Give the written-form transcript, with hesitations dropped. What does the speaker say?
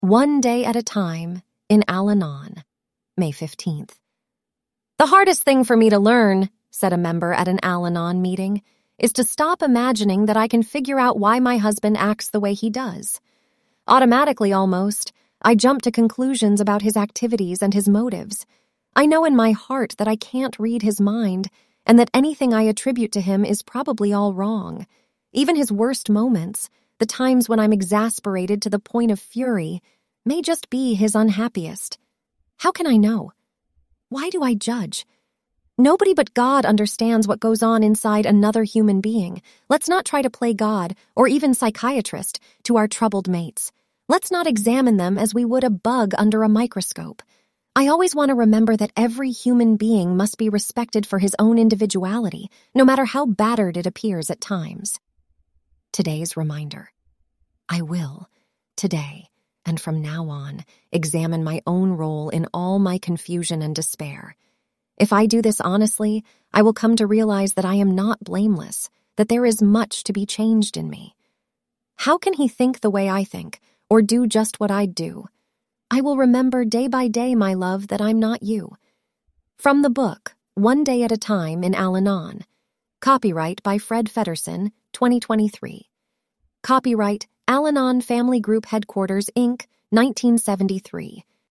One day at a time in Al-Anon, May 15th. The hardest thing for me to learn, said a member at an Al-Anon meeting, is to stop imagining that I can figure out why my husband acts the way he does. Automatically, almost, I jump to conclusions about his activities and his motives. I know in my heart that I can't read his mind, and that anything I attribute to him is probably all wrong. Even his worst moments, the times when I'm exasperated to the point of fury, may just be his unhappiest. How can I know? Why do I judge? Nobody but God understands what goes on inside another human being. Let's not try to play God, or even psychiatrist, to our troubled mates. Let's not examine them as we would a bug under a microscope. I always want to remember that every human being must be respected for his own individuality, no matter how battered it appears at times. Today's reminder. I will, today, and from now on, examine my own role in all my confusion and despair. If I do this honestly, I will come to realize that I am not blameless, that there is much to be changed in me. How can he think the way I think, or do just what I do? I will remember day by day, my love, that I'm not you. From the book, One Day at a Time in Al-Anon. Copyright by Fred Feddersen, 2023. Copyright Al-Anon Family Group Headquarters, Inc., 1973.